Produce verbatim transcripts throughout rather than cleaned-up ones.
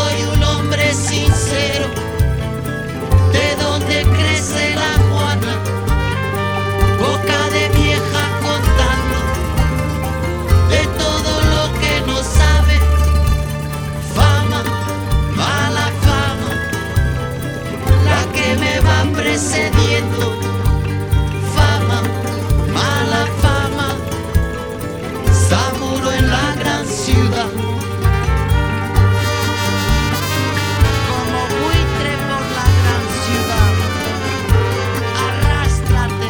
soy un hombre sincero, de donde crece la Juana, boca de vieja contando de todo lo que no sabe. Fama, mala fama, la que me va precediendo. Fama, mala fama, Zamuro en la gran ciudad. Como buitre por la gran ciudad, arrástrate.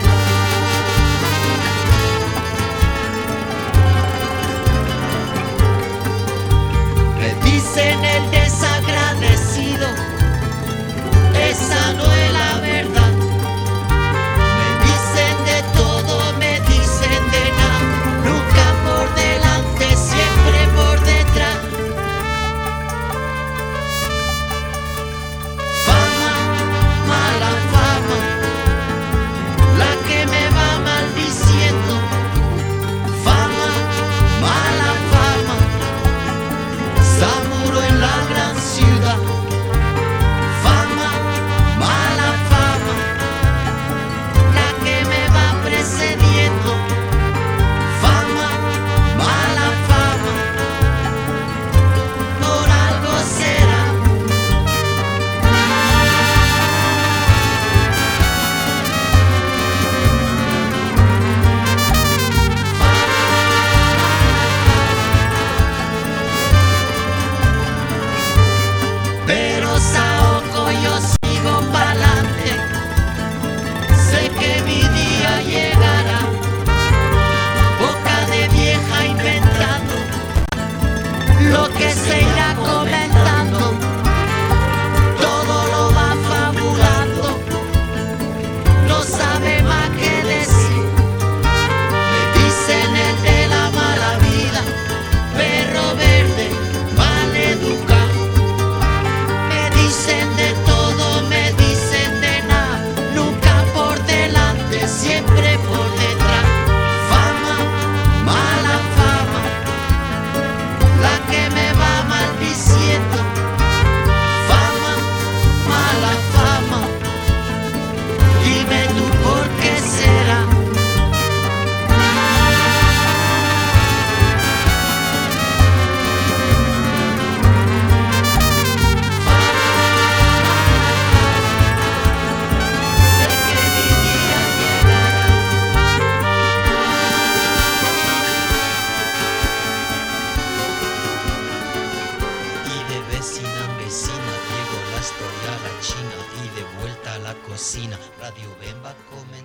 Me dicen el desagradecido, esa no es la verdad. Me dicen de todo, me dicen de nada, nunca por delante, siempre por detrás. Fama, mala fama, la que me va maldiciendo. Fama, mala fama, Zamuro en la gran ciudad. Fama, mala fama, la que me va precediendo. Fama, mala fama, por algo será. Pero Saoko, yo sigo pa'lante, sé que mi día llegará. Boca de vieja inventando lo que se irá comentando, todo lo va fabulando, no sabe más que decir. Me dicen el de la mala vida, perro verde, mal educado. Me dicen de todo, me dicen de nada, nunca por delante, siempre por detrás. Fama, mala fama, la que me va maldiciendo. Fama, mala fama, dime tú por qué será. Sé que mi día llegará. Y de vecina en vecina llegó la historia a la China, y de vuelta a la cocina Radio Bemba come.